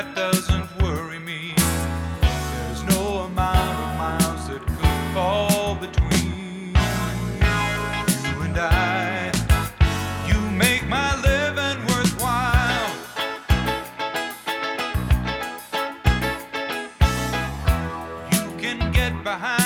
doesn't worry me. There's no amount of miles that could fall between you and I. You make my living worthwhile. You can get behind